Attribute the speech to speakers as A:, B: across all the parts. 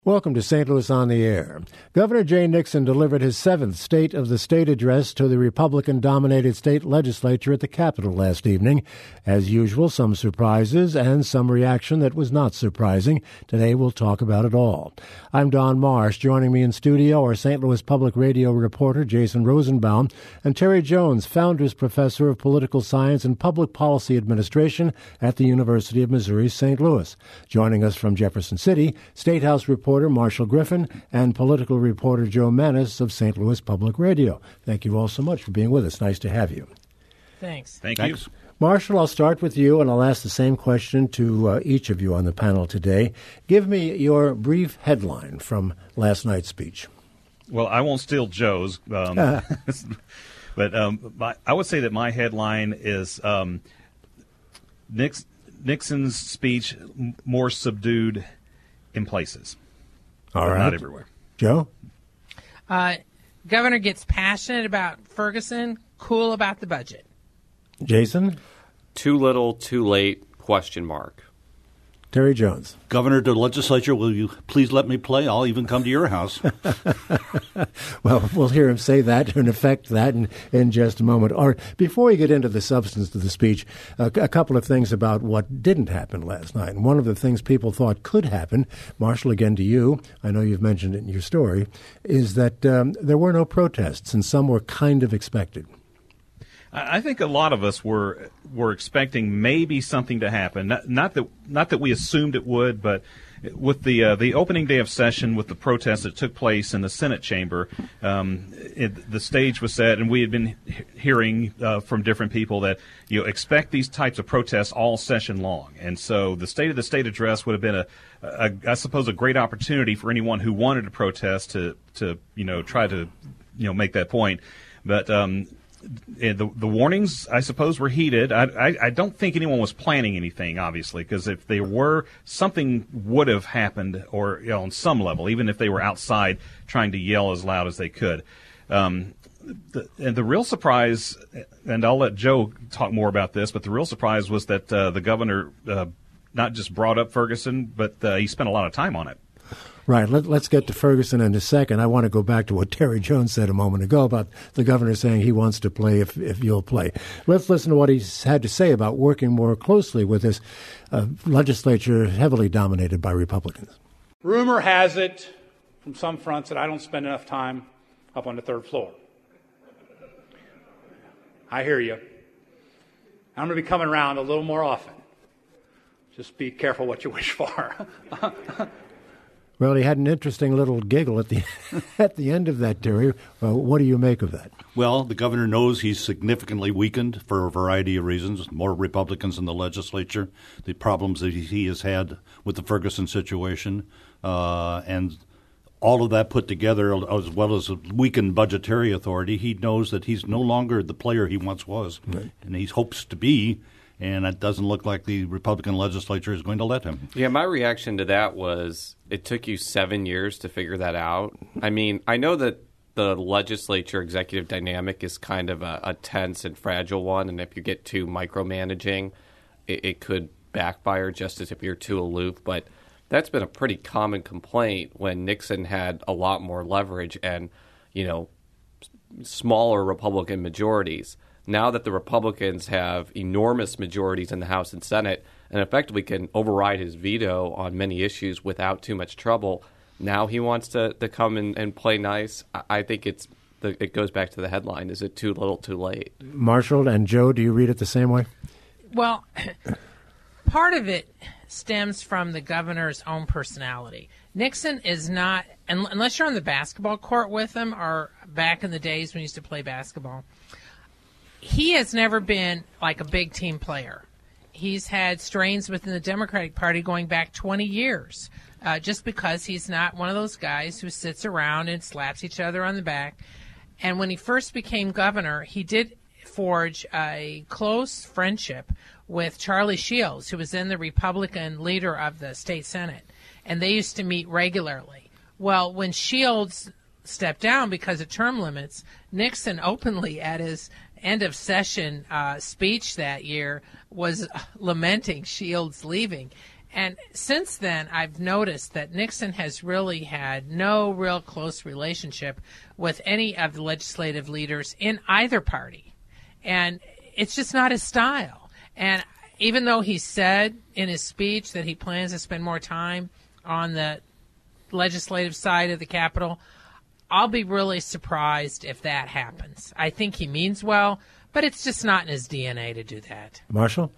A: Welcome to St. Louis on the Air. Governor Jay Nixon delivered his 7th State of the State address to the Republican-dominated state legislature at the Capitol last evening. As usual, some surprises and some reaction that was not surprising. Today we'll talk about it all. I'm Don Marsh. Joining me in studio are St. Louis Public Radio reporter Jason Rosenbaum and Terry Jones, Founders Professor of Political Science and Public Policy Administration at the University of Missouri St. Louis. Joining us from Jefferson City, State House reporter Marshall Griffin and political reporter Joe Manis of St. Louis Public Radio. Thank you all so much for being with us. Nice to have you.
B: Thanks.
C: Thank you.
A: Marshall, I'll start with you, and I'll ask the same question to each of you on the panel today. Give me your brief headline from last night's speech.
C: Well, I won't steal Joe's, but I would say that my headline is Nixon's speech more subdued in places.
A: All right.
C: Not everywhere.
A: Joe?
B: Governor gets passionate about Ferguson, cool about the budget.
A: Jason?
D: Too little, too late, ?
A: Terry Jones?
E: Governor to legislature, will you please let me play? I'll even come to your house.
A: Well, we'll hear him say that, in effect, that in just a moment. Or before we get into the substance of the speech, a couple of things about what didn't happen last night. And one of the things people thought could happen, Marshall, again to you, I know you've mentioned it in your story, is that there were no protests, and some were kind of expected.
C: I think a lot of us were expecting maybe something to happen. Not that we assumed it would, but with the opening day of session, with the protests that took place in the Senate chamber, the stage was set, and we had been hearing from different people that expect these types of protests all session long. And so the State of the State address would have been I suppose a great opportunity for anyone who wanted to protest to try to make that point, but. The warnings, I suppose, were heeded. I don't think anyone was planning anything, obviously, because if they were, something would have happened, or on some level, even if they were outside trying to yell as loud as they could. And the real surprise, and I'll let Joe talk more about this, but the real surprise was that the governor not just brought up Ferguson, but he spent a lot of time on it.
A: Right. Let's get to Ferguson in a second. I want to go back to what Terry Jones said a moment ago about the governor saying he wants to play if you'll play. Let's listen to what he's had to say about working more closely with this legislature heavily dominated by Republicans.
F: Rumor has it from some fronts that I don't spend enough time up on the third floor. I hear you. I'm going to be coming around a little more often. Just be careful what you wish for.
A: Well, he had an interesting little giggle at the end of that, Terry. What do you make of that?
E: Well, the governor knows he's significantly weakened for a variety of reasons. More Republicans in the legislature, the problems that he has had with the Ferguson situation, and all of that put together, as well as a weakened budgetary authority, he knows that he's no longer the player he once was, right. And he hopes to be. And it doesn't look like the Republican legislature is going to let him.
D: Yeah, my reaction to that was it took you 7 years to figure that out. I mean, I know that the legislature executive dynamic is kind of a tense and fragile one, and if you get too micromanaging, it could backfire just as if you're too aloof. But that's been a pretty common complaint when Nixon had a lot more leverage and, smaller Republican majorities. Now that the Republicans have enormous majorities in the House and Senate and effectively can override his veto on many issues without too much trouble, now he wants to come and play nice. I think it goes back to the headline. Is it too little, too late?
A: Marshall and Joe, do you read it the same way?
B: Well, part of it stems from the governor's own personality. Nixon is not, unless you're on the basketball court with him or back in the days when he used to play basketball, he has never been like a big team player. He's had strains within the Democratic Party going back 20 years, just because he's not one of those guys who sits around and slaps each other on the back. And when he first became governor, he did forge a close friendship with Charlie Shields, who was then the Republican leader of the state Senate. And they used to meet regularly. Well, when Shields stepped down because of term limits, Nixon openly at his end of session speech that year was lamenting Shields leaving. And since then, I've noticed that Nixon has really had no real close relationship with any of the legislative leaders in either party. And it's just not his style. And even though he said in his speech that he plans to spend more time on the legislative side of the Capitol, I'll be really surprised if that happens. I think he means well, but it's just not in his DNA to do that.
A: Marshall?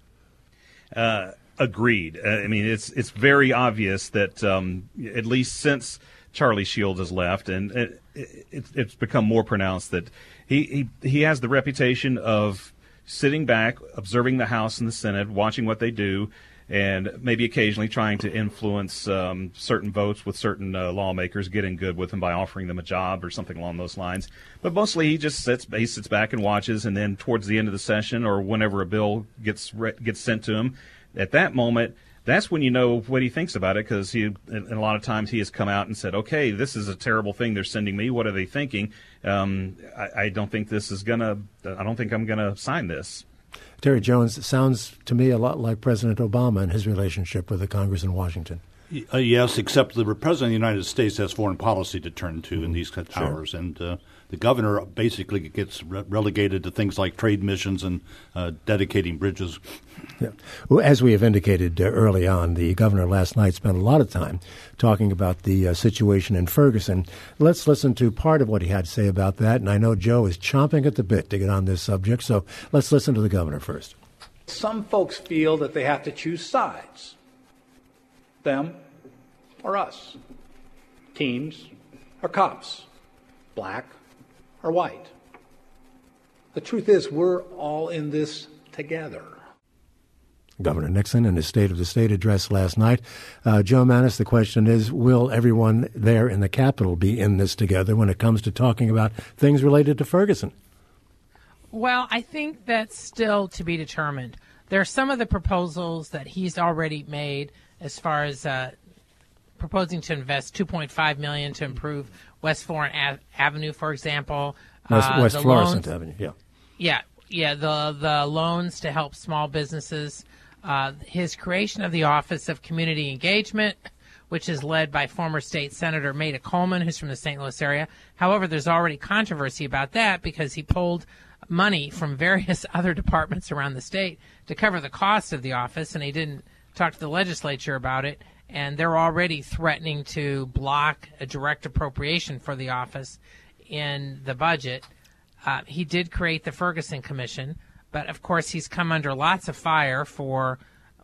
C: Agreed. I mean, it's very obvious that at least since Charlie Shields has left, and it's become more pronounced that he has the reputation of sitting back, observing the House and the Senate, watching what they do, and maybe occasionally trying to influence certain votes with certain lawmakers, getting good with them by offering them a job or something along those lines. But mostly he just sits back and watches, and then towards the end of the session or whenever a bill gets sent to him, at that moment, that's when you know what he thinks about it, because and a lot of times he has come out and said, okay, this is a terrible thing they're sending me. What are they thinking? I don't think I don't think I'm going to sign this.
A: Terry Jones, sounds to me a lot like President Obama and his relationship with the Congress in Washington.
E: Yes, except the President of the United States has foreign policy to turn to in these hours, and the governor basically gets relegated to things like trade missions and dedicating bridges.
A: Yeah. Well, as we have indicated early on, the governor last night spent a lot of time talking about the situation in Ferguson. Let's listen to part of what he had to say about that, and I know Joe is chomping at the bit to get on this subject, so let's listen to the governor first.
F: Some folks feel that they have to choose sides. Them or us, teams or cops, black or white. The truth is, we're all in this together.
A: Governor Nixon in his State of the State address last night. Joe Mannies, the question is, will everyone there in the Capitol be in this together when it comes to talking about things related to Ferguson?
B: Well, I think that's still to be determined. There are some of the proposals that he's already made as far as proposing to invest $2.5 million to improve West Florissant Avenue, for example.
A: West Florissant Avenue, yeah. Yeah, the loans to help small businesses. His creation of the Office of Community Engagement, which is led by former state senator Maida Coleman, who's from the St. Louis area. However, there's already controversy about that because he pulled money from various other departments around the state to cover the cost of the office, and he didn't talk to the legislature about it, and they're already threatening to block a direct appropriation for the office in the budget. He did create the Ferguson Commission, but of course he's come under lots of fire for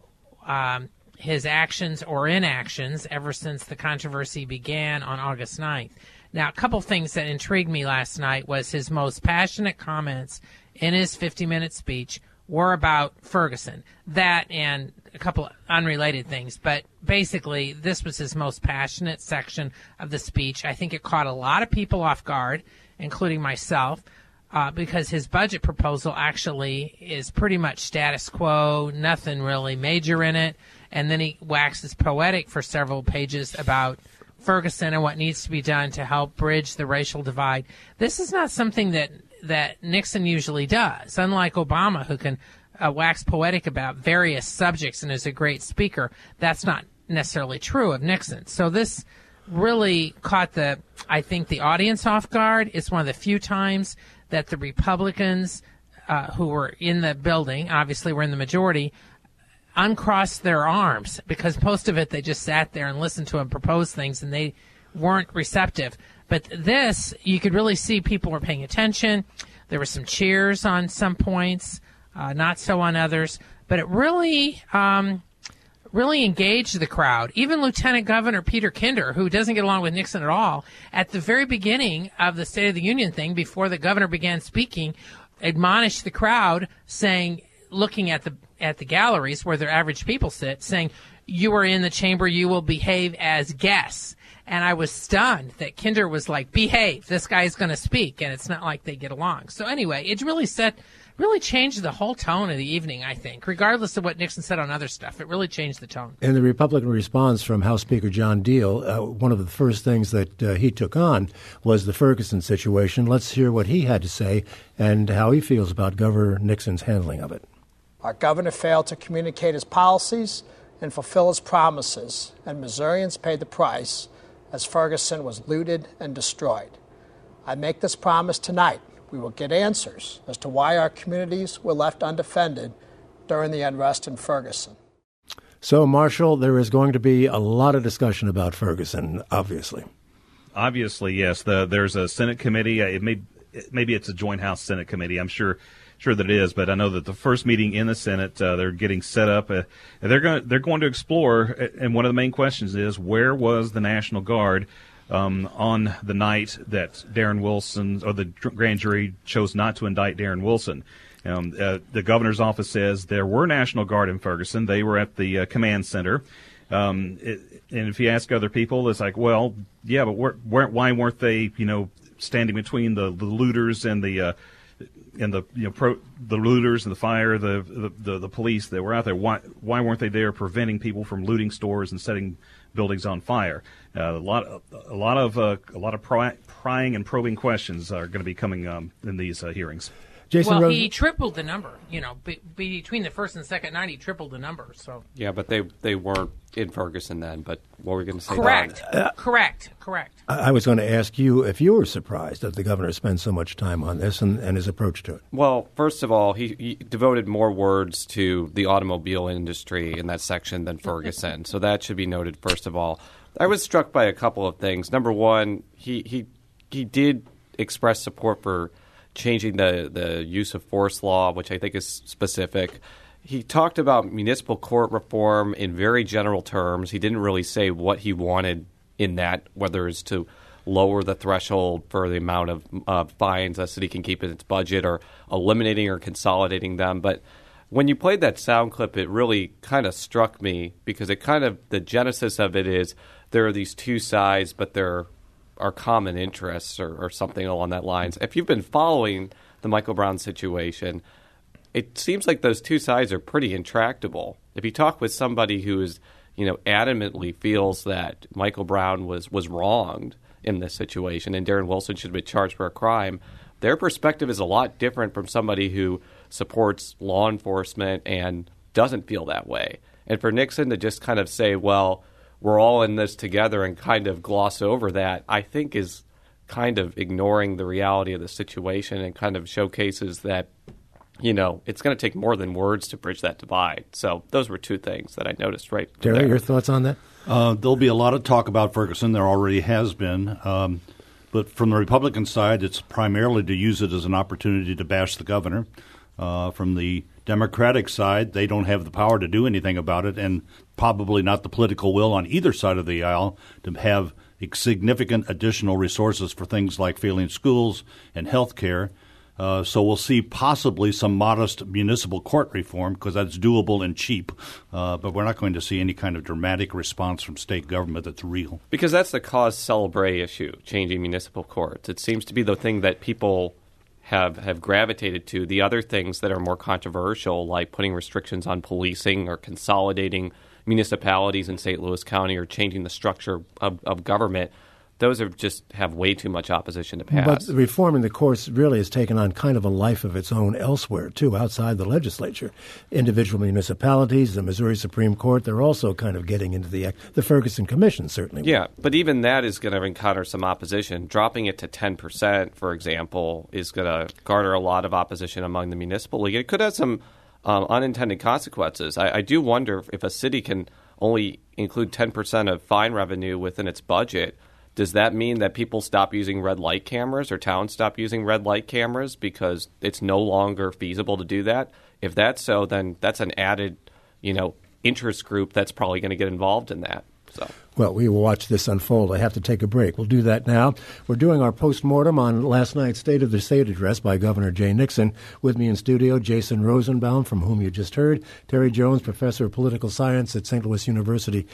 A: his actions or inactions ever since the controversy began on August 9th. Now, a couple things that intrigued me last night was his most passionate comments in his 50-minute speech were about Ferguson. That and a couple of unrelated things, but basically this was his most passionate section of the speech. I think it caught a lot of people off guard, including myself, because his budget proposal actually is pretty much status quo, nothing really major in it, and then he waxes poetic for several pages about Ferguson and what needs to be done to help bridge the racial divide. This is not something that Nixon usually does. Unlike Obama, who can wax poetic about various subjects and is a great speaker, that's not necessarily true of Nixon. So this really caught the audience off guard. It's one of the few times that the Republicans who were in the building, obviously were in the majority, uncrossed their arms, because most of it they just sat there and listened to him propose things and they weren't receptive. But this, you could really see people were paying attention. There were some cheers on some points, not so on others. But it really engaged the crowd. Even Lieutenant Governor Peter Kinder, who doesn't get along with Nixon at all, at the very beginning of the State of the Union thing, before the governor began speaking, admonished the crowd, saying, looking at the galleries where their average people sit, saying, "You are in the chamber, you will behave as guests." And I was stunned that Kinder was like, behave, this guy is going to speak, and it's not like they get along. So anyway, it really changed the whole tone of the evening, I think. Regardless of what Nixon said on other stuff, it really changed the tone. In the Republican response from House Speaker John Deal, one of the first things that he took on was the Ferguson situation. Let's hear what he had to say and how he feels about Governor Nixon's handling of it.
G: Our governor failed to communicate his policies and fulfill his promises, and Missourians paid the price as Ferguson was looted and destroyed. I make this promise tonight. We will get answers as to why our communities were left undefended during the unrest in Ferguson.
A: So, Marshall, there is going to be a lot of discussion about Ferguson, obviously.
C: Obviously, yes. There's a Senate committee. Maybe it's a joint House Senate committee. I'm sure that it is, but I know that the first meeting in the Senate, they're getting set up. They're going to explore, and one of the main questions is, where was the National Guard on the night that Darren Wilson, or the grand jury chose not to indict Darren Wilson? The governor's office says there were National Guard in Ferguson. They were at the command center. And if you ask other people, it's like, well, yeah, but why weren't they, standing between the looters and the looters and the fire, the police that were out there? Why weren't they there preventing people from looting stores and setting buildings on fire? A lot of prying and probing questions are going to be coming in these hearings.
A: Jason
B: well,
A: Rose-
B: he tripled the number. Between the first and second night, he tripled the number. So
D: yeah, but they weren't in Ferguson then. But what were we going to say?
B: Correct.
A: I was going to ask you if you were surprised that the governor spent so much time on this and his approach to it.
D: Well, first of all, he devoted more words to the automobile industry in that section than Ferguson. So that should be noted, first of all. I was struck by a couple of things. Number one, he did express support for changing the use of force law, which I think is specific. He talked about municipal court reform in very general terms. He didn't really say what he wanted in that, whether it's to lower the threshold for the amount of fines a city can keep in its budget, or eliminating or consolidating them. But when you played that sound clip, it really kind of struck me, because the genesis of it is there are these two sides, but there are common interests or something along that lines. If you've been following the Michael Brown situation, it seems like those two sides are pretty intractable. If you talk with somebody who is, adamantly feels that Michael Brown was wronged in this situation and Darren Wilson should be charged for a crime, their perspective is a lot different from somebody who supports law enforcement and doesn't feel that way. And for Nixon to just kind of say, well, we're all in this together, and kind of gloss over that, I think is kind of ignoring the reality of the situation, and kind of showcases that, it's going to take more than words to bridge that divide. So those were two things that I noticed right there.
A: Terry, your thoughts on that?
E: There'll be a lot of talk about Ferguson. There already has been. But from the Republican side, it's primarily to use it as an opportunity to bash the governor. From the Democratic side, they don't have the power to do anything about it, and probably not the political will on either side of the aisle to have significant additional resources for things like failing schools and health care. So we'll see possibly some modest municipal court reform, because that's doable and cheap. But we're not going to see any kind of dramatic response from state government that's real.
D: Because that's the cause célèbre issue, changing municipal courts. It seems to be the thing that people have gravitated to. The other things that are more controversial, like putting restrictions on policing or consolidating municipalities in St. Louis County or changing the structure of government, those are just have way too much opposition to pass.
A: But reforming the courts really has taken on kind of a life of its own elsewhere, too, outside the legislature. Individual municipalities, the Missouri Supreme Court, they're also kind of getting into the Ferguson Commission, certainly.
D: Yeah, but even that is going to encounter some opposition. Dropping it to 10%, for example, is going to garner a lot of opposition among the municipal league. It could have some unintended consequences. I do wonder if a city can only include 10% of fine revenue within its budget. Does that mean that people stop using red light cameras, or towns stop using red light cameras because it's no longer feasible to do that? If that's so, then that's an added, interest group that's probably going to get involved in that. So.
A: Well, we will watch this unfold. I have to take a break. We'll do that now. We're doing our postmortem on last night's State of the State address by Governor Jay Nixon. With me in studio, Jason Rosenbaum, from whom you just heard, Terry Jones, professor of political science at St. Louis University.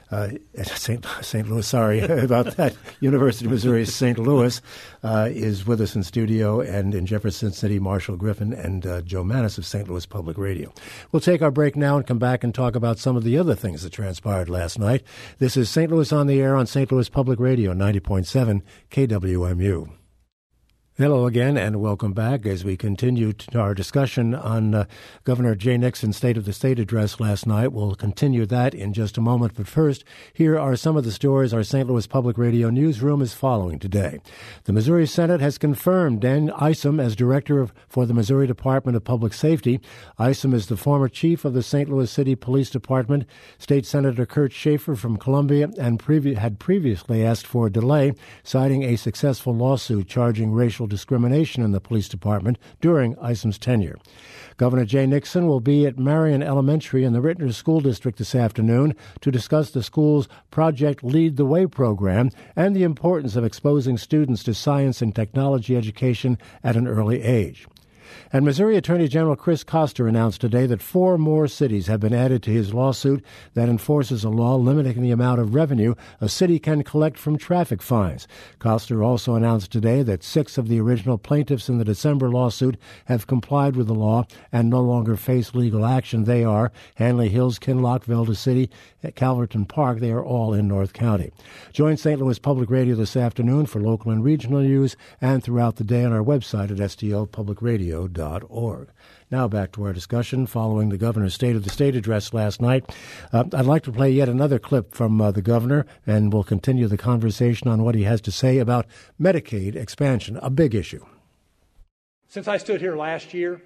A: St. Louis, sorry about that. University of Missouri St. Louis is with us in studio, and in Jefferson City, Marshall Griffin and Joe Manis of St. Louis Public Radio. We'll take our break now and come back and talk about some of the other things that transpired last night. This is St. Louis on the Air on St. Louis Public Radio, 90.7 KWMU. Hello again, and welcome back as we continue our discussion on Governor Jay Nixon's State of the State address last night. We'll continue that in just a moment, but first, here are some of the stories our St. Louis Public Radio newsroom is following today. The Missouri Senate has confirmed Dan Isom as director for the Missouri Department of Public Safety. Isom is the former chief of the St. Louis City Police Department. State Senator Kurt Schaefer from Columbia had previously asked for a delay, citing a successful lawsuit charging racial discrimination in the police department during Isom's tenure. Governor Jay Nixon will be at Marion Elementary in the Rittner School District this afternoon to discuss the school's Project Lead the Way program and the importance of exposing students to science and technology education at an early age. And Missouri Attorney General Chris Koster announced today that 4 more cities have been added to his lawsuit that enforces a law limiting the amount of revenue a city can collect from traffic fines. Koster also announced today that 6 of the original plaintiffs in the December lawsuit have complied with the law and no longer face legal action. They are Hanley Hills, Kinloch, Velda City, Calverton Park. They are all in North County. Join St. Louis Public Radio this afternoon for local and regional news and throughout the day on our website at stlpublicradio.org. Now back to our discussion following the governor's State of the State address last night. I'd like to play yet another clip from the governor, and we'll continue the conversation on what he has to say about Medicaid expansion, a big issue.
F: Since I stood here last year,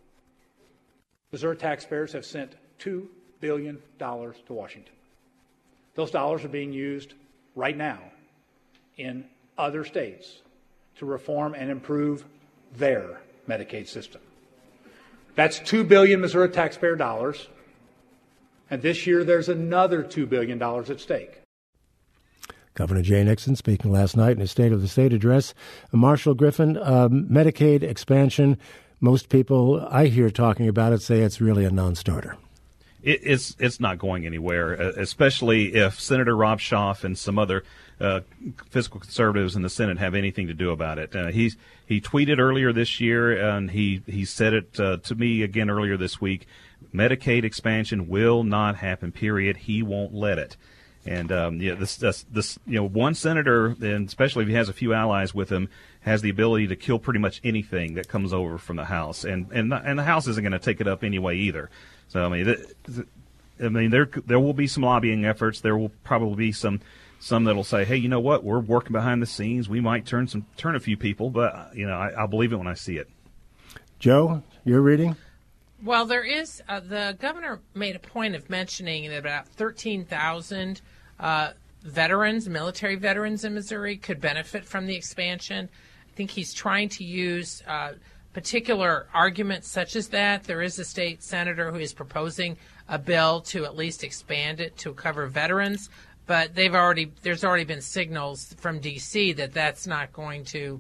F: Missouri taxpayers have sent $2 billion to Washington. Those dollars are being used right now in other states to reform and improve their Medicaid system. That's $2 billion Missouri taxpayer dollars, and this year there's another $2 billion at stake.
A: Governor Jay Nixon speaking last night in his State of the State address. Marshall Griffin, Medicaid expansion, most people I hear talking about it say it's really a non-starter.
C: It's not going anywhere, especially if Senator Rob Schaaf and some other fiscal conservatives in the Senate have anything to do about it. He tweeted earlier this year, and he said it to me again earlier this week. Medicaid expansion will not happen. Period. He won't let it. And this one senator, and especially if he has a few allies with him, has the ability to kill pretty much anything that comes over from the House, and the House isn't going to take it up anyway either. So there will be some lobbying efforts. There will probably be some that'll say, hey, you know what? We're working behind the scenes. We might turn a few people, but I'll believe it when I see it.
A: Joe, you're reading?
B: Well, there is the governor made a point of mentioning that about 13,000 veterans, military veterans in Missouri, could benefit from the expansion. I think he's trying to use particular arguments such as that. There is a state senator who is proposing a bill to at least expand it to cover veterans, but there's already been signals from D.C. that that's not going to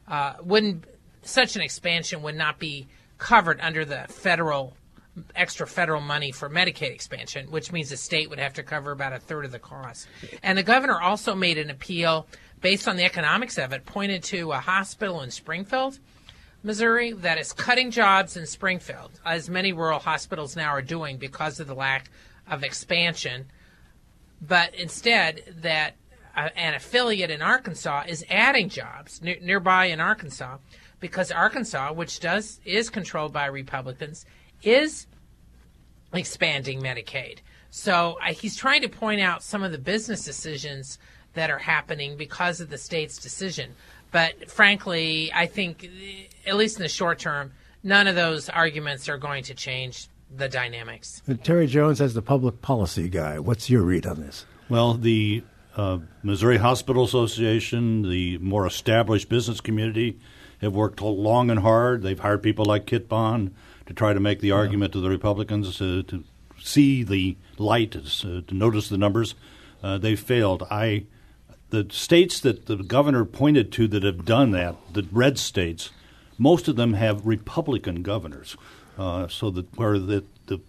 B: such an expansion would not be covered under the extra federal money for Medicaid expansion, which means the state would have to cover about a third of the cost. And the governor also made an appeal based on the economics of it, pointed to a hospital in Springfield, Missouri, that is cutting jobs in Springfield, as many rural hospitals now are doing because of the lack of expansion. But instead, that an affiliate in Arkansas is adding jobs nearby in Arkansas, because Arkansas, which is controlled by Republicans, is expanding Medicaid. So he's trying to point out some of the business decisions that are happening because of the state's decision. But frankly, I think, at least in the short term, none of those arguments are going to change the dynamics.
A: Terry Jones, as the public policy guy, what's your read on this?
E: Well, the Missouri Hospital Association, the more established business community, have worked long and hard. They've hired people like Kit Bond to try to make the argument to the Republicans to see the light, to notice the numbers. They've failed. The states that the governor pointed to that have done that, the red states, most of them have Republican governors. So that where the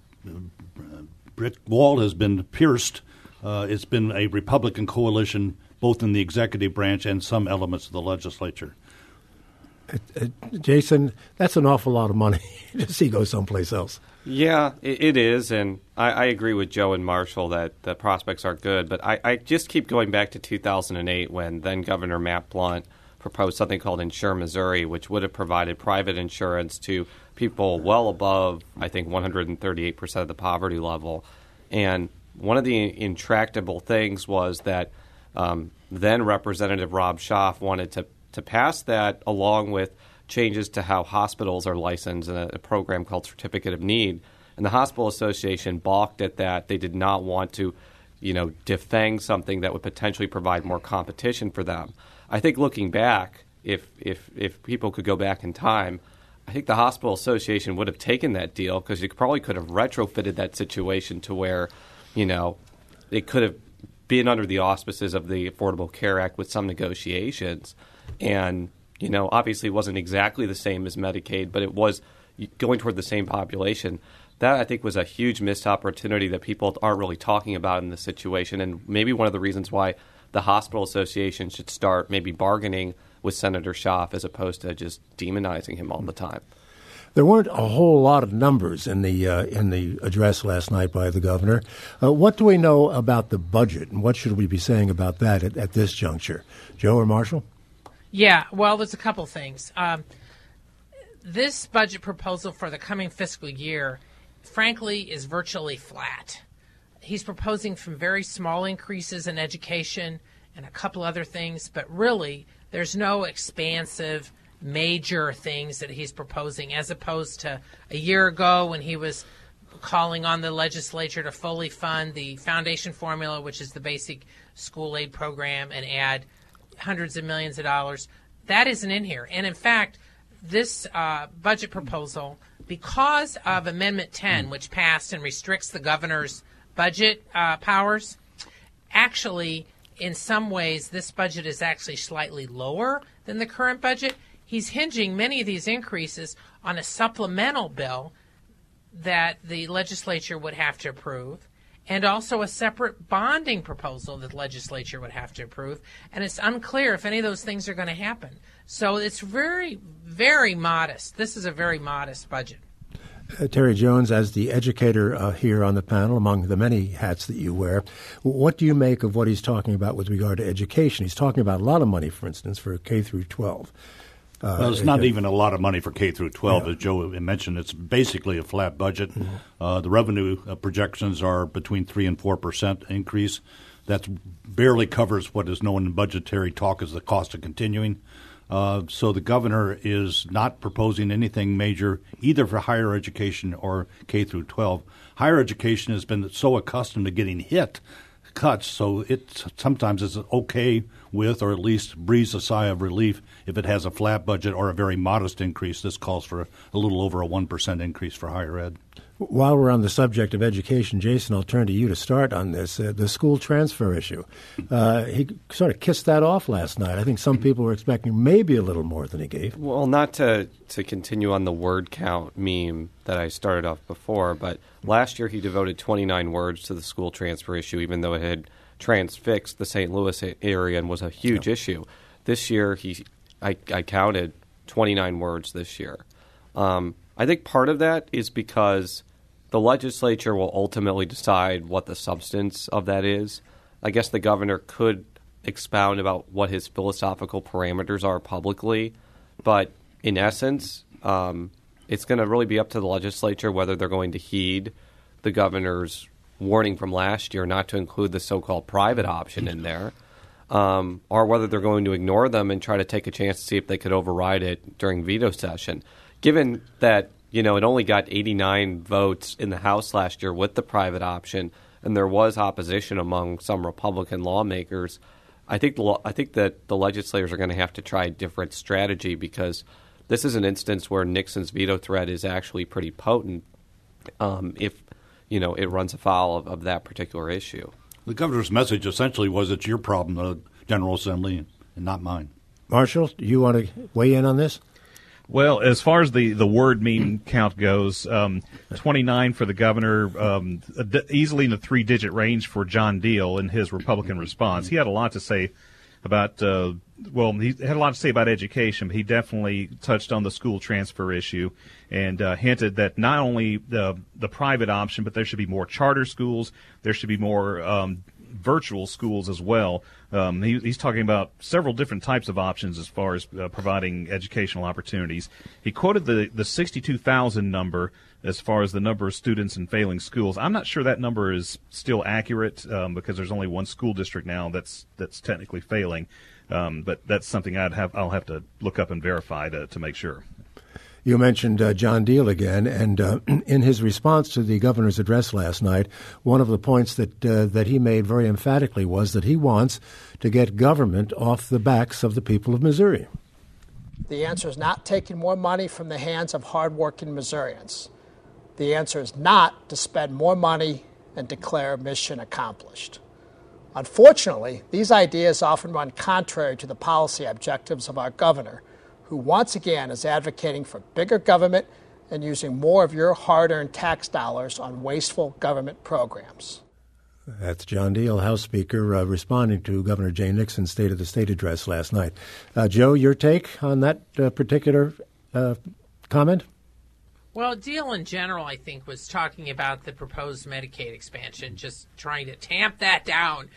E: brick wall has been pierced, it's been a Republican coalition both in the executive branch and some elements of the legislature.
A: Jason, that's an awful lot of money to see go someplace else.
D: Yeah, it is, and I agree with Joe and Marshall that the prospects are good, but I just keep going back to 2008 when then-Governor Matt Blunt proposed something called Insure Missouri, which would have provided private insurance to people well above, I think, 138% of the poverty level. And one of the intractable things was that then Representative Rob Schaaf wanted to pass that along with changes to how hospitals are licensed in a program called Certificate of Need. And the Hospital Association balked at that. They did not want to, defang something that would potentially provide more competition for them. I think looking back, if people could go back in time, I think the Hospital Association would have taken that deal because you probably could have retrofitted that situation to where, it could have been under the auspices of the Affordable Care Act with some negotiations. And, obviously it wasn't exactly the same as Medicaid, but it was going toward the same population. That, I think, was a huge missed opportunity that people aren't really talking about in this situation, and maybe one of the reasons why the Hospital Association should start maybe bargaining with Senator Schaaf as opposed to just demonizing him all the time.
A: There weren't a whole lot of numbers in the address last night by the governor. What do we know about the budget, and what should we be saying about that at this juncture? Joe or Marshall?
B: Yeah, well, there's a couple things. This budget proposal for the coming fiscal year, frankly, is virtually flat. He's proposing some very small increases in education and a couple other things, but really there's no expansive major things that he's proposing, as opposed to a year ago when he was calling on the legislature to fully fund the foundation formula, which is the basic school aid program, and add hundreds of millions of dollars. That isn't in here. And in fact, this budget proposal, because of Amendment 10, which passed and restricts the governor's budget powers, actually, in some ways, this budget is actually slightly lower than the current budget. He's hinging many of these increases on a supplemental bill that the legislature would have to approve, and also a separate bonding proposal that the legislature would have to approve. And it's unclear if any of those things are going to happen. So it's very, very modest. This is a very modest budget.
A: Terry Jones, as the educator here on the panel, among the many hats that you wear, what do you make of what he's talking about with regard to education? He's talking about a lot of money, for instance, for K through 12.
E: Well, it's not even a lot of money for K through 12, yeah. As Joe mentioned. It's basically a flat budget. Mm-hmm. The revenue projections are between 3% and 4% increase. That barely covers what is known in budgetary talk as the cost of continuing. So the governor is not proposing anything major either for higher education or K through 12. Higher education has been so accustomed to getting hit cuts, so it sometimes is okay with, or at least breathes a sigh of relief if it has a flat budget or a very modest increase. This calls for a little over a 1% increase for higher ed.
A: While we're on the subject of education, Jason, I'll turn to you to start on this, the school transfer issue. He sort of kissed that off last night. I think some people were expecting maybe a little more than he gave.
D: Well, not to continue on the word count meme that I started off before, but last year he devoted 29 words to the school transfer issue, even though it had transfixed the St. Louis area and was a huge issue. This year, I counted 29 words this year. I think part of that is because the legislature will ultimately decide what the substance of that is. I guess the governor could expound about what his philosophical parameters are publicly, but in essence, it's going to really be up to the legislature whether they're going to heed the governor's warning from last year not to include the so-called private option in there, or whether they're going to ignore them and try to take a chance to see if they could override it during veto session. Given that, it only got 89 votes in the House last year with the private option, and there was opposition among some Republican lawmakers, I think that the legislators are going to have to try a different strategy, because this is an instance where Nixon's veto threat is actually pretty potent if it runs afoul of that particular issue.
E: The governor's message essentially was, it's your problem, the General Assembly, and not mine.
A: Marshall, do you want to weigh in on this?
C: Well, as far as the word meme count goes, 29 for the governor, easily in the 3-digit range for John Deal in his Republican response. He had a lot to say about, he had a lot to say about education, but he definitely touched on the school transfer issue and hinted that not only the private option, but there should be more charter schools, there should be more virtual schools as well. He's talking about several different types of options as far as providing educational opportunities. He quoted the 62,000 number as far as the number of students in failing schools. I'm not sure that number is still accurate because there's only one school district now that's technically failing. But that's something I'll have to look up and verify to make sure.
A: You mentioned John Deal again, and in his response to the governor's address last night, one of the points that he made very emphatically was that he wants to get government off the backs of the people of Missouri.
G: The answer is not taking more money from the hands of hardworking Missourians. The answer is not to spend more money and declare mission accomplished. Unfortunately, these ideas often run contrary to the policy objectives of our governor, who once again is advocating for bigger government and using more of your hard-earned tax dollars on wasteful government programs.
A: That's John Deal, House Speaker, responding to Governor Jay Nixon's State of the State address last night. Joe, your take on that particular comment?
B: Well, Deal in general, I think, was talking about the proposed Medicaid expansion, just trying to tamp that down.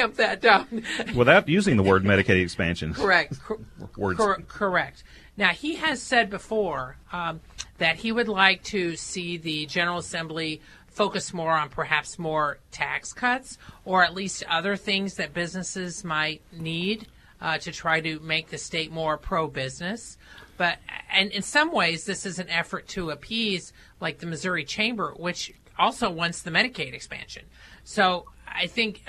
C: Without using the word Medicaid expansion.
B: Correct.
C: Words.
B: Correct. Now, he has said before that he would like to see the General Assembly focus more on perhaps more tax cuts or at least other things that businesses might need to try to make the state more pro-business. And in some ways, this is an effort to appease, like the Missouri Chamber, which also wants the Medicaid expansion. So I think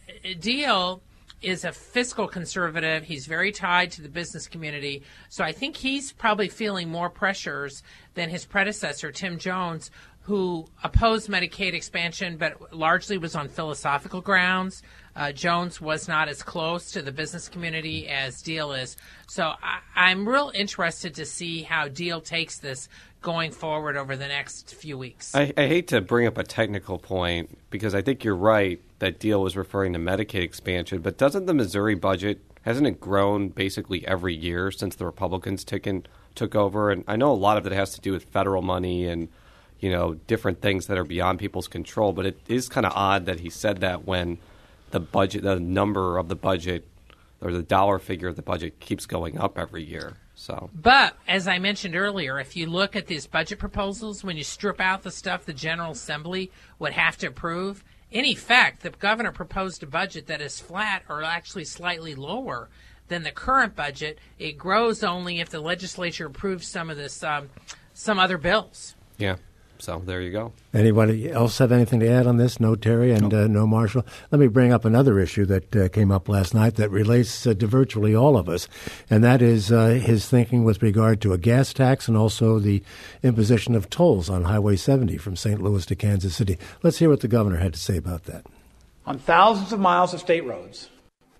B: Deal is a fiscal conservative. He's very tied to the business community. So I think he's probably feeling more pressures than his predecessor, Tim Jones, who opposed Medicaid expansion but largely was on philosophical grounds. Jones was not as close to the business community as Deal is. So I'm real interested to see how Deal takes this going forward over the next few weeks.
D: I hate to bring up a technical point because I think you're right that Deal was referring to Medicaid expansion, but doesn't the Missouri budget, hasn't it grown basically every year since the Republicans took over? And I know a lot of it has to do with federal money and different things that are beyond people's control, but it is kind of odd that he said that when the number of the budget or the dollar figure of the budget keeps going up every year.
B: But as I mentioned earlier, if you look at these budget proposals, when you strip out the stuff the General Assembly would have to approve, in effect, the governor proposed a budget that is flat or actually slightly lower than the current budget. It grows only if the legislature approves some of this, some other bills.
D: Yeah. So there you go.
A: Anybody else have anything to add on this? No, Terry, and no, Marshall. Let me bring up another issue that came up last night that relates to virtually all of us, and that is his thinking with regard to a gas tax and also the imposition of tolls on Highway 70 from St. Louis to Kansas City. Let's hear what the governor had to say about that.
F: On thousands of miles of state roads,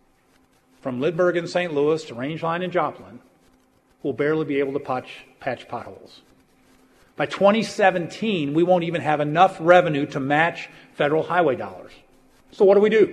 F: from Lindbergh in St. Louis to Range Line in Joplin, we'll barely be able to patch potholes. By 2017, we won't even have enough revenue to match federal highway dollars. So what do?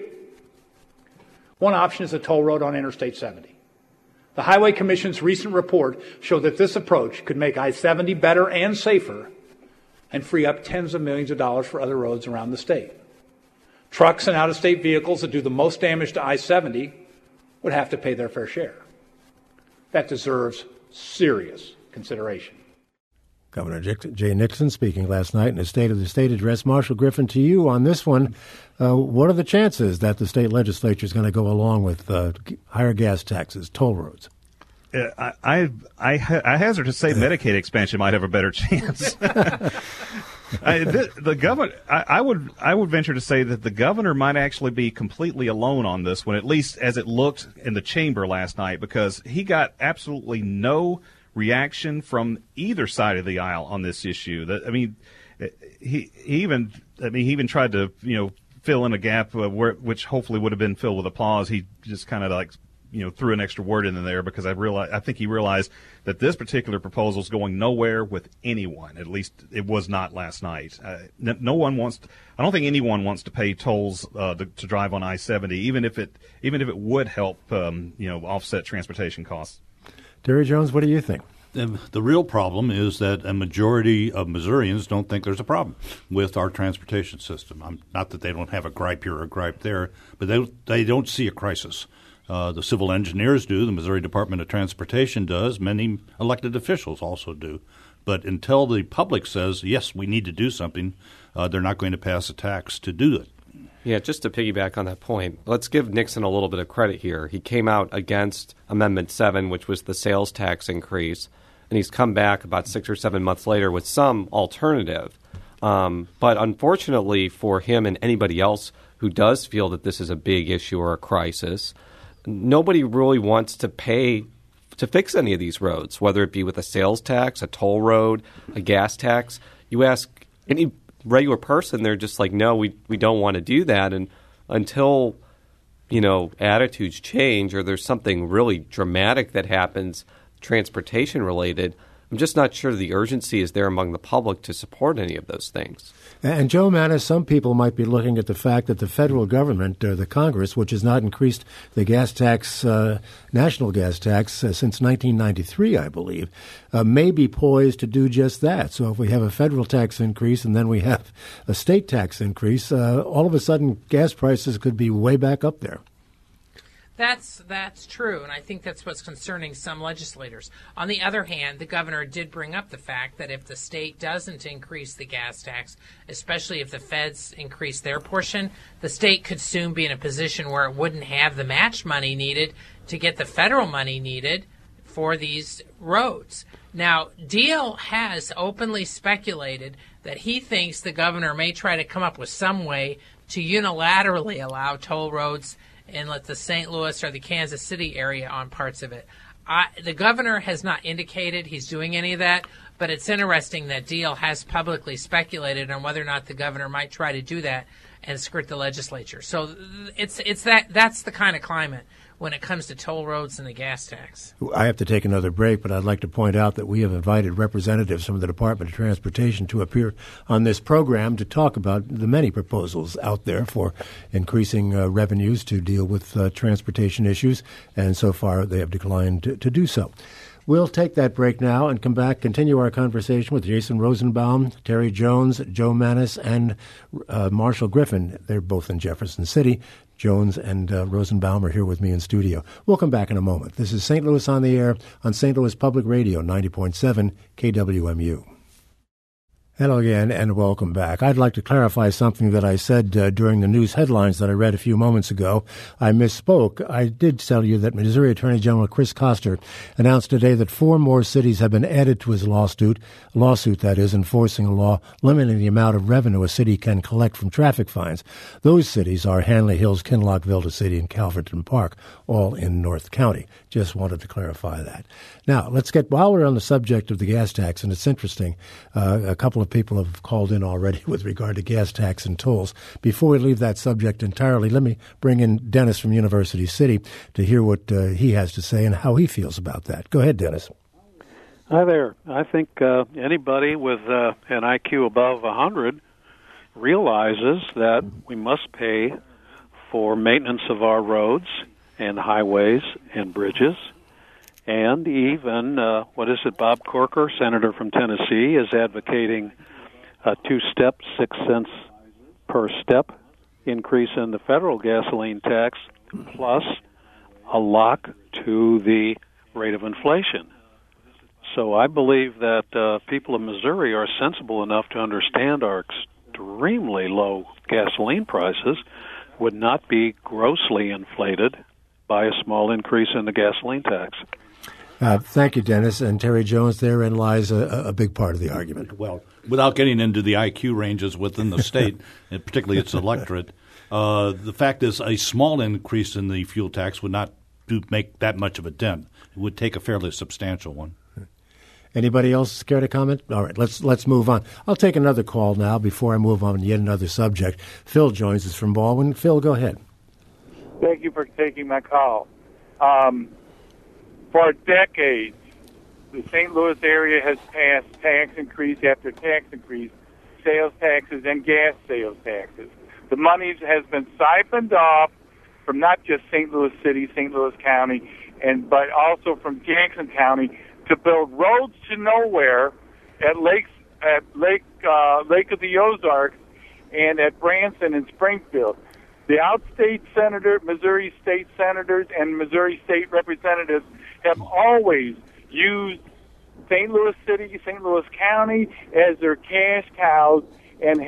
F: One option is a toll road on Interstate 70. The Highway Commission's recent report showed that this approach could make I-70 better and safer and free up tens of millions of dollars for other roads around the state. Trucks and out-of-state vehicles that do the most damage to I-70 would have to pay their fair share. That deserves serious consideration.
A: Governor Jay Nixon speaking last night in his State of the State address. Marshall Griffin, to you on this one, what are the chances that the state legislature is going to go along with higher gas taxes, toll roads?
C: I hazard to say Medicaid expansion might have a better chance. The governor, I would venture to say that the governor might actually be completely alone on this one, at least as it looked in the chamber last night, because he got absolutely no reaction from either side of the aisle on this issue. He even tried to fill in a gap which hopefully would have been filled with applause. He just kind of threw an extra word in there because I think he realized that this particular proposal is going nowhere with anyone. At least it was not last night. No one wants. I don't think anyone wants to pay tolls to drive on I-70, even if it would help offset transportation costs.
A: Terry Jones, what do you think?
E: The real problem is that a majority of Missourians don't think there's a problem with our transportation system. Not that they don't have a gripe here or a gripe there, but they don't see a crisis. The civil engineers do. The Missouri Department of Transportation does. Many elected officials also do. But until the public says, yes, we need to do something, they're not going to pass a tax to do it.
D: Yeah, just to piggyback on that point, let's give Nixon a little bit of credit here. He came out against Amendment 7, which was the sales tax increase, and he's come back about 6 or 7 months later with some alternative. But unfortunately for him and anybody else who does feel that this is a big issue or a crisis, nobody really wants to pay to fix any of these roads, whether it be with a sales tax, a toll road, a gas tax. You ask any regular person, they're just like, no, we don't want to do that. And until, attitudes change or there's something really dramatic that happens transportation related, I'm just not sure the urgency is there among the public to support any of those things.
A: And Joe Maness, some people might be looking at the fact that the federal government, the Congress, which has not increased the gas tax, national gas tax, since 1993, I believe, may be poised to do just that. So if we have a federal tax increase and then we have a state tax increase, all of a sudden gas prices could be way back up there.
B: That's true, and I think that's what's concerning some legislators. On the other hand, the governor did bring up the fact that if the state doesn't increase the gas tax, especially if the feds increase their portion, the state could soon be in a position where it wouldn't have the match money needed to get the federal money needed for these roads. Now, Deal has openly speculated that he thinks the governor may try to come up with some way to unilaterally allow toll roads in the St. Louis or the Kansas City area on parts of it. The governor has not indicated he's doing any of that, but it's interesting that Deal has publicly speculated on whether or not the governor might try to do that and skirt the legislature. So that's the kind of climate when it comes to toll roads and the gas tax.
A: I have to take another break, but I'd like to point out that we have invited representatives from the Department of Transportation to appear on this program to talk about the many proposals out there for increasing revenues to deal with transportation issues, and so far they have declined to do so. We'll take that break now and come back, continue our conversation with Jason Rosenbaum, Terry Jones, Joe Maness, and Marshall Griffin. They're both in Jefferson City. Jones and Rosenbaum are here with me in studio. We'll come back in a moment. This is St. Louis on the Air on St. Louis Public Radio, 90.7 KWMU. Hello again, and welcome back. I'd like to clarify something that I said during the news headlines that I read a few moments ago. I misspoke. I did tell you that Missouri Attorney General Chris Koster announced today that 4 more cities have been added to his lawsuit that is, enforcing a law limiting the amount of revenue a city can collect from traffic fines. Those cities are Hanley Hills, Kinloch, Vildea City, and Calverton Park, all in North County. Just wanted to clarify that. Now, while we're on the subject of the gas tax, and it's interesting, a couple of people have called in already with regard to gas tax and tolls. Before we leave that subject entirely, let me bring in Dennis from University City to hear what he has to say and how he feels about that. Go ahead, Dennis.
H: Hi there. I think anybody with an IQ above 100 realizes that we must pay for maintenance of our roads and highways and bridges. And even, Bob Corker, senator from Tennessee, is advocating a 2-step, 6 cents per step increase in the federal gasoline tax, plus a lock to the rate of inflation. So I believe that people in Missouri are sensible enough to understand our extremely low gasoline prices would not be grossly inflated by a small increase in the gasoline tax.
A: Thank you, Dennis. And Terry Jones, therein lies a big part of the argument.
E: Well, without getting into the IQ ranges within the state, and particularly its electorate, the fact is a small increase in the fuel tax would not make that much of a dent. It would take a fairly substantial one.
A: Anybody else care to comment? All right, let's move on. I'll take another call now before I move on to yet another subject. Phil joins us from Baldwin. Phil, go ahead.
I: Thank you for taking my call. For decades, the St. Louis area has passed tax increase after tax increase, sales taxes and gas sales taxes. The money has been siphoned off from not just St. Louis City, St. Louis County, but also from Jackson County to build roads to nowhere at Lake of the Ozarks and at Branson and Springfield. The outstate senator, Missouri state senators, and Missouri state representatives have always used St. Louis City, St. Louis County as their cash cows, and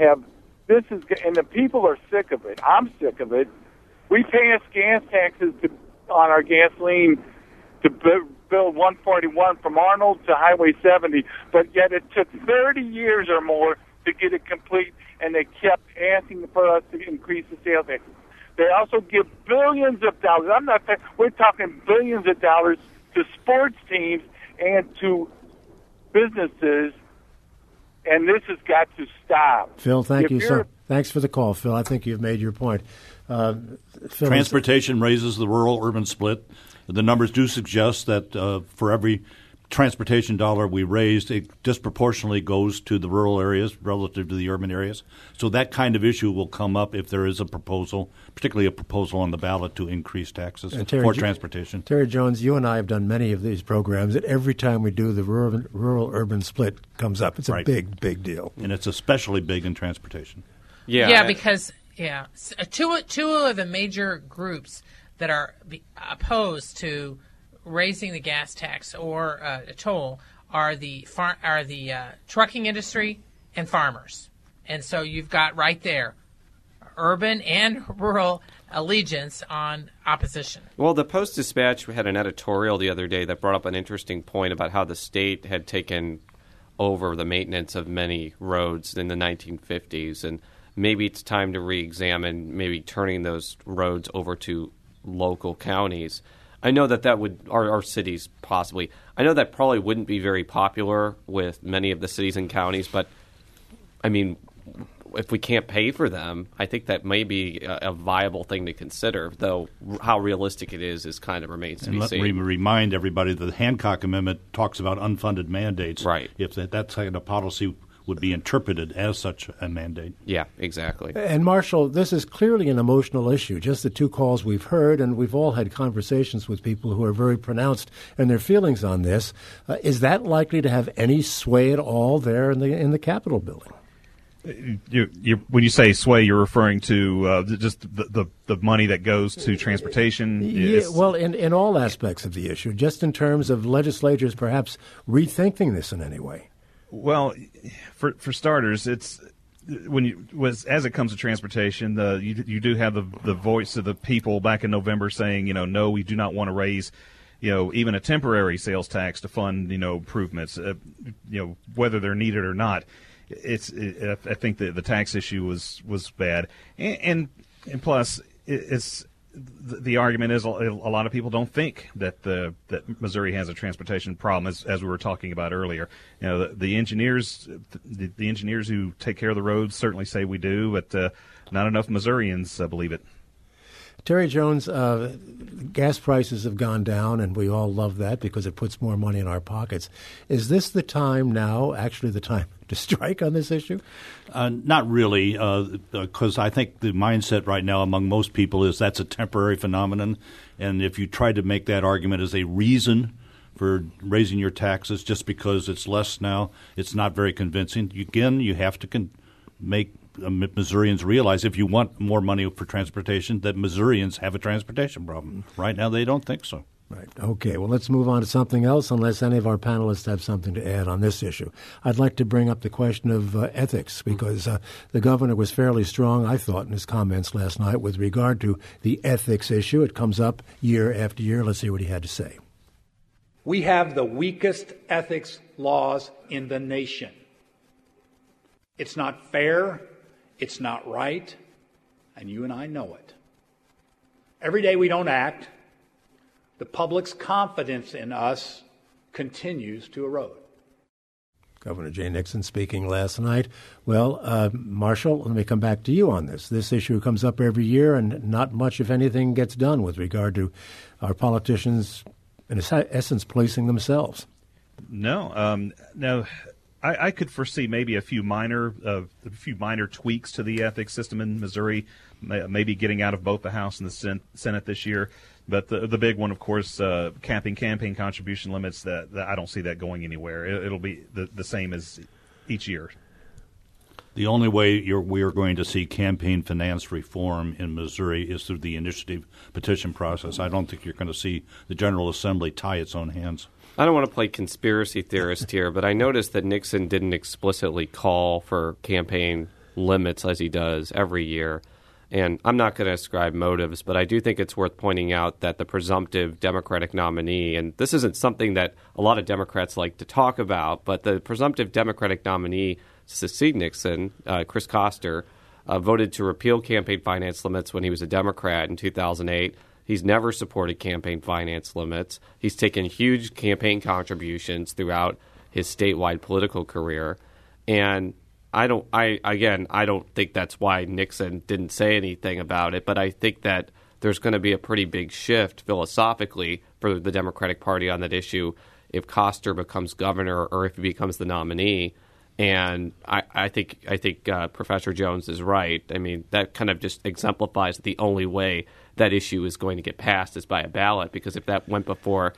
I: the people are sick of it. I'm sick of it. We pass gas taxes on our gasoline to build 141 from Arnold to Highway 70, but yet it took 30 years or more to get it complete, and they kept asking for us to increase the sales tax. They also give billions of dollars. We're talking billions of dollars to sports teams and to businesses, and this has got to stop.
A: Phil, thank you so. Thanks for the call, Phil. I think you've made your point.
E: Transportation raises the rural-urban split. The numbers do suggest that for every transportation dollar we raised, it disproportionately goes to the rural areas relative to the urban areas. So that kind of issue will come up if there is a proposal, particularly a proposal on the ballot to increase taxes for transportation.
A: Terry Jones, you and I have done many of these programs, and every time we do, the rural-urban split comes up. It's a big, big deal.
E: And it's especially big in transportation.
B: Yeah, because two of the major groups that are opposed to raising the gas tax or a toll are the trucking industry and farmers. And so you've got right there urban and rural allegiance on opposition.
D: Well, the Post-Dispatch had an editorial the other day that brought up an interesting point about how the state had taken over the maintenance of many roads in the 1950s, and maybe it's time to re-examine maybe turning those roads over to local counties. I know that would, our cities possibly, I know that probably wouldn't be very popular with many of the cities and counties, but I mean, if we can't pay for them, I think that may be a viable thing to consider, though how realistic it is kind of remains to be seen.
E: Let me remind everybody that the Hancock Amendment talks about unfunded mandates.
D: Right.
E: If that kind of policy would be interpreted as such a mandate.
D: Yeah, exactly.
A: And Marshall, this is clearly an emotional issue. Just the two calls we've heard, and we've all had conversations with people who are very pronounced in their feelings on this. Is that likely to have any sway at all there in the Capitol building?
C: When you say sway, you're referring to just the money that goes to transportation?
A: Well, in all aspects of the issue, just in terms of legislatures perhaps rethinking this in any way.
C: Well, for starters, it's as it comes to transportation, you do have the voice of the people back in November saying, no, we do not want to raise, even a temporary sales tax to fund, improvements, whether they're needed or not. I think the tax issue was bad, and plus it's. The argument is a lot of people don't think that Missouri has a transportation problem, as we were talking about earlier. The engineers who take care of the roads certainly say we do, but not enough Missourians believe it.
A: Terry Jones, gas prices have gone down, and we all love that because it puts more money in our pockets. Is this the time now, actually the time to strike on this issue?
E: Not really, because I think the mindset right now among most people is that's a temporary phenomenon. And if you try to make that argument as a reason for raising your taxes just because it's less now, it's not very convincing. Again, you have to make Missourians realize if you want more money for transportation that Missourians have a transportation problem. Right now they don't think so.
A: Right. Okay. Well, let's move on to something else unless any of our panelists have something to add on this issue. I'd like to bring up the question of ethics because the governor was fairly strong, I thought, in his comments last night with regard to the ethics issue. It comes up year after year. Let's see what he had to say.
F: We have the weakest ethics laws in the nation. It's not fair. It's not right, and you and I know it. Every day we don't act, the public's confidence in us continues to erode.
A: Governor Jay Nixon speaking last night. Well, Marshall, let me come back to you on this. This issue comes up every year, and not much, if anything, gets done with regard to our politicians, in essence, policing themselves.
C: No. I could foresee maybe a few minor tweaks to the ethics system in Missouri, maybe getting out of both the House and the Senate this year. But the big one, of course, capping campaign contribution limits, that I don't see that going anywhere. It'll be the same as each year.
E: The only way we are going to see campaign finance reform in Missouri is through the initiative petition process. I don't think you're going to see the General Assembly tie its own hands.
D: I don't want to play conspiracy theorist here, but I noticed that Nixon didn't explicitly call for campaign limits as he does every year. And I'm not going to ascribe motives, but I do think it's worth pointing out that the presumptive Democratic nominee, and this isn't something that a lot of Democrats like to talk about, but the presumptive Democratic nominee to succeed Nixon, Chris Koster, voted to repeal campaign finance limits when he was a Democrat in 2008. He's never supported campaign finance limits. He's taken huge campaign contributions throughout his statewide political career. And I don't think that's why Nixon didn't say anything about it, but I think that there's going to be a pretty big shift philosophically for the Democratic Party on that issue if Koster becomes governor or if he becomes the nominee. And I think Professor Jones is right. I mean, that kind of just exemplifies that the only way that issue is going to get passed is by a ballot, because if that went before,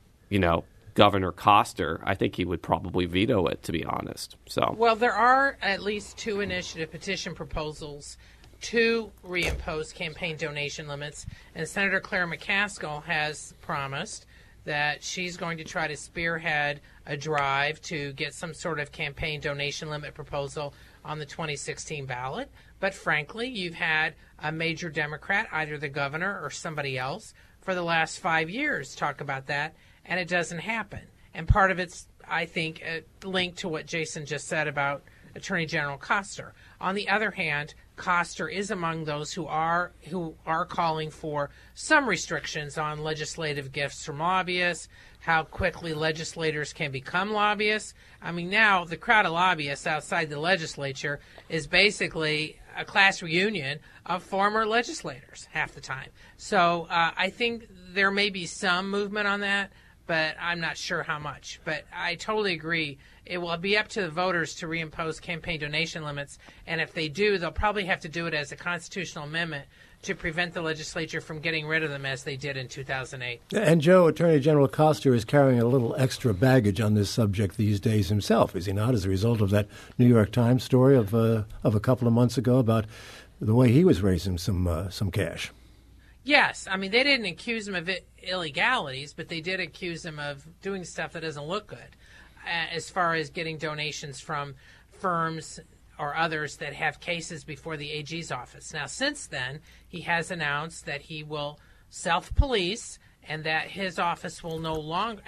D: Governor Koster, I think he would probably veto it, to be honest. So,
B: well, there are at least 2 initiative petition proposals to reimpose campaign donation limits, and Senator Claire McCaskill has promised that she's going to try to spearhead a drive to get some sort of campaign donation limit proposal on the 2016 ballot. But frankly, you've had a major Democrat, either the governor or somebody else, for the last 5 years talk about that, and it doesn't happen. And part of it's, I think, linked to what Jason just said about Attorney General Koster. On the other hand, Koster is among those who are calling for some restrictions on legislative gifts from lobbyists, how quickly legislators can become lobbyists. I mean, now the crowd of lobbyists outside the legislature is basically a class reunion of former legislators half the time. So I think there may be some movement on that, but I'm not sure how much. But I totally agree. It will be up to the voters to reimpose campaign donation limits, and if they do, they'll probably have to do it as a constitutional amendment to prevent the legislature from getting rid of them as they did in 2008.
A: And, Joe, Attorney General Koster is carrying a little extra baggage on this subject these days himself, is he not, as a result of that New York Times story of a couple of months ago about the way he was raising some cash?
B: Yes. I mean, they didn't accuse him of illegalities, but they did accuse him of doing stuff that doesn't look good as far as getting donations from firms or others that have cases before the AG's office. Now, since then, he has announced that he will self-police and that his office will no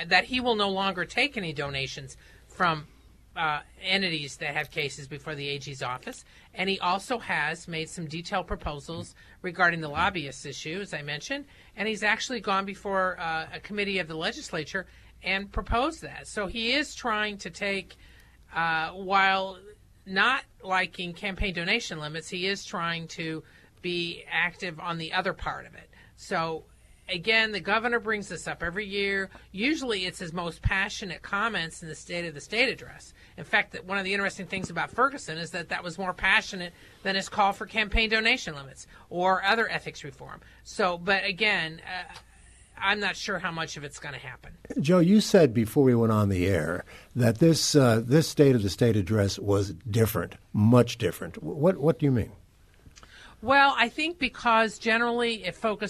B: longer take any donations from entities that have cases before the AG's office. And he also has made some detailed proposals regarding the lobbyist issue, as I mentioned, and he's actually gone before a committee of the legislature and proposed that. So he is trying to take, while not liking campaign donation limits, he is trying to be active on the other part of it. So, again, the governor brings this up every year. Usually it's his most passionate comments in the State of the State address. In fact, one of the interesting things about Ferguson is that was more passionate than his call for campaign donation limits or other ethics reform. So, but again, I'm not sure how much of it's going to happen.
A: Joe, you said before we went on the air that this State of the State address was different, much different. What do you mean?
B: Well, I think because generally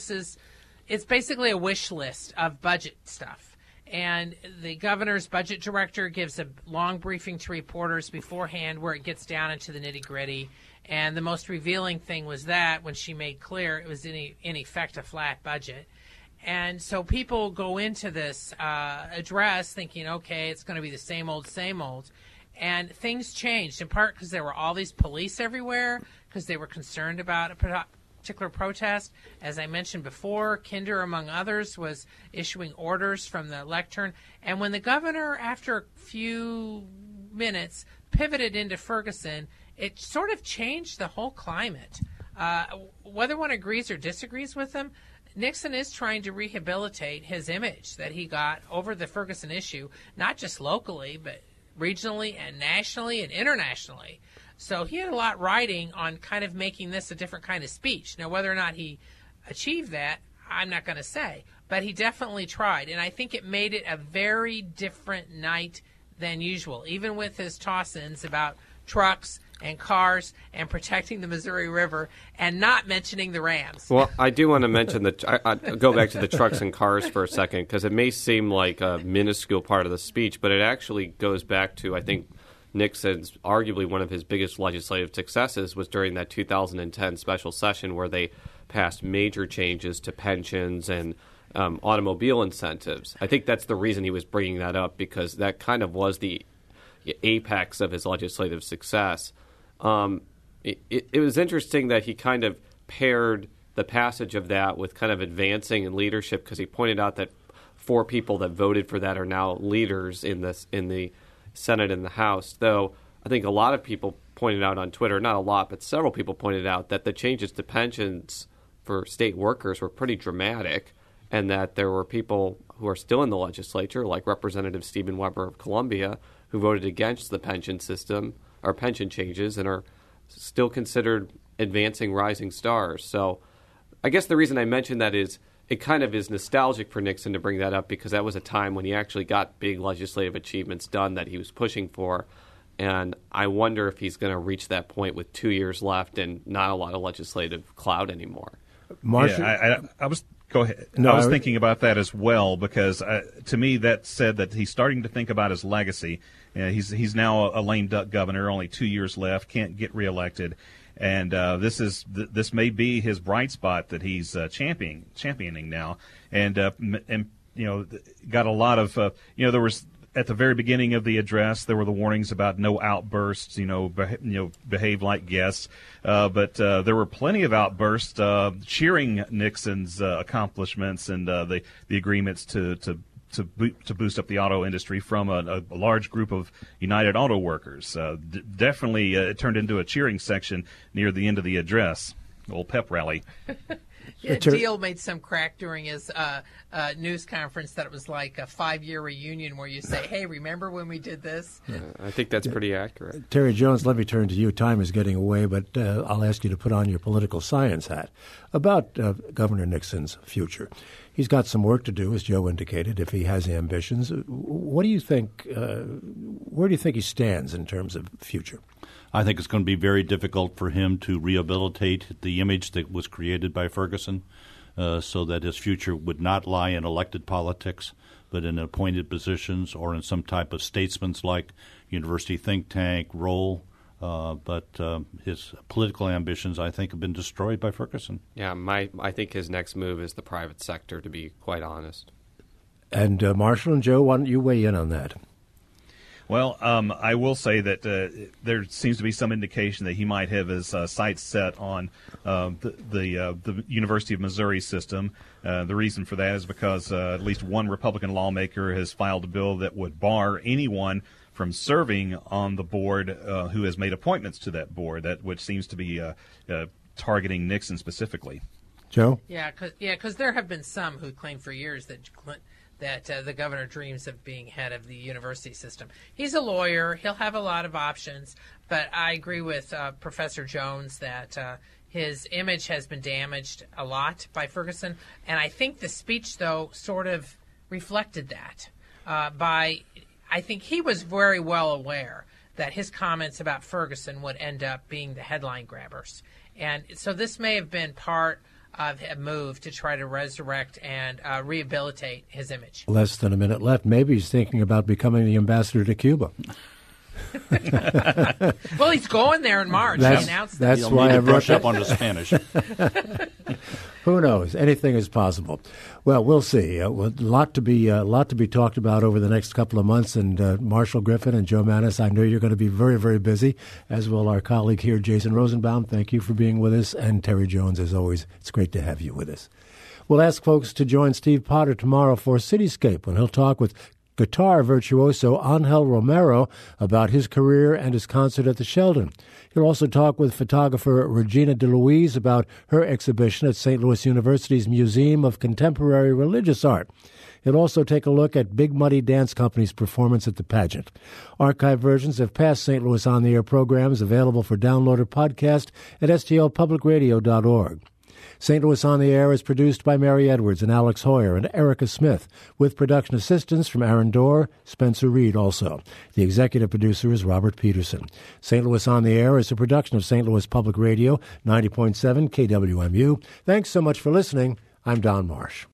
B: it's basically a wish list of budget stuff. And the governor's budget director gives a long briefing to reporters beforehand where it gets down into the nitty-gritty. And the most revealing thing was that when she made clear it was in effect a flat budget. And so people go into this address thinking, okay, it's going to be the same old. And things changed, in part because there were all these police everywhere, because they were concerned about a particular protest. As I mentioned before, Kinder, among others, was issuing orders from the lectern. And when the governor, after a few minutes, pivoted into Ferguson, it sort of changed the whole climate. Whether one agrees or disagrees with him, Nixon is trying to rehabilitate his image that he got over the Ferguson issue, not just locally, but regionally and nationally and internationally. So he had a lot riding on kind of making this a different kind of speech. Now, whether or not he achieved that, I'm not going to say. But he definitely tried, and I think it made it a very different night than usual, even with his toss-ins about trucks and cars and protecting the Missouri River and not mentioning the Rams.
D: Well, I do want to mention I go back to the trucks and cars for a second, because it may seem like a minuscule part of the speech, but it actually goes back to, I think, Nixon's arguably one of his biggest legislative successes was during that 2010 special session where they passed major changes to pensions and automobile incentives. I think that's the reason he was bringing that up, because that kind of was the apex of his legislative success. It was interesting that he kind of paired the passage of that with kind of advancing in leadership, because he pointed out that 4 people that voted for that are now leaders in the Senate and the House, though I think a lot of people pointed out on Twitter, not a lot, but several people pointed out that the changes to pensions for state workers were pretty dramatic, and that there were people who are still in the legislature, like Representative Stephen Weber of Columbia, who voted against the pension system or pension changes and are still considered advancing rising stars. So I guess the reason I mention that is it kind of is nostalgic for Nixon to bring that up, because that was a time when he actually got big legislative achievements done that he was pushing for. And I wonder if he's going to reach that point with 2 years left and not a lot of legislative clout anymore.
A: Marshall?
C: Yeah, I was go ahead.
A: No,
C: I was thinking about that as well, because to me that said that he's starting to think about his legacy. He's now a lame duck governor, only 2 years left, can't get reelected, and this may be his bright spot that he's championing now, and got a lot of there was. At the very beginning of the address, there were the warnings about no outbursts, behave like guests. But there were plenty of outbursts cheering Nixon's accomplishments and the agreements to boost up the auto industry from a large group of United Auto Workers. Definitely, it turned into a cheering section near the end of the address. Old pep rally.
B: Yeah, Deal made some crack during his news conference that it was like a 5-year reunion where you say, hey, remember when we did this?
D: I think that's pretty accurate.
A: Terry Jones, let me turn to you. Time is getting away, but I'll ask you to put on your political science hat about Governor Nixon's future. He's got some work to do, as Joe indicated, if he has ambitions. What do you think? Where do you think he stands in terms of future?
E: I think it's going to be very difficult for him to rehabilitate the image that was created by Ferguson, so that his future would not lie in elected politics, but in appointed positions or in some type of statesman's-like university think tank role. But his political ambitions, I think, have been destroyed by Ferguson.
D: Yeah, I think his next move is the private sector, to be quite honest.
A: And Marshall and Joe, why don't you weigh in on that?
C: Well, I will say that there seems to be some indication that he might have his sights set on the University of Missouri system. The reason for that is because at least one Republican lawmaker has filed a bill that would bar anyone from serving on the board who has made appointments to that board, which seems to be targeting Nixon specifically.
A: Joe?
B: Yeah, because there have been some who claim for years that the governor dreams of being head of the university system. He's a lawyer. He'll have a lot of options. But I agree with Professor Jones that his image has been damaged a lot by Ferguson. And I think the speech, though, sort of reflected that. I think he was very well aware that his comments about Ferguson would end up being the headline grabbers. And so this may have been part of a move to try to resurrect and rehabilitate his image.
A: Less than a minute left. Maybe he's thinking about becoming the ambassador to Cuba.
B: Well, he's going there in March. He announced that.
A: That's why I
E: brush up on the Spanish.
A: Who knows? Anything is possible. Well, we'll see. A lot to be talked about over the next couple of months. And Marshall Griffin and Joe Mannies, I know you're going to be very, very busy, as will our colleague here, Jason Rosenbaum. Thank you for being with us. And Terry Jones, as always, it's great to have you with us. We'll ask folks to join Steve Potter tomorrow for Cityscape, when he'll talk with guitar virtuoso Angel Romero about his career and his concert at the Sheldon. He'll also talk with photographer Regina DeLuise about her exhibition at St. Louis University's Museum of Contemporary Religious Art. He'll also take a look at Big Muddy Dance Company's performance at the pageant. Archive versions of past St. Louis On the Air programs available for download or podcast at stlpublicradio.org. St. Louis on the Air is produced by Mary Edwards and Alex Hoyer and Erica Smith, with production assistance from Aaron Dorr, Spencer Reed also. The executive producer is Robert Peterson. St. Louis on the Air is a production of St. Louis Public Radio, 90.7 KWMU. Thanks so much for listening. I'm Don Marsh.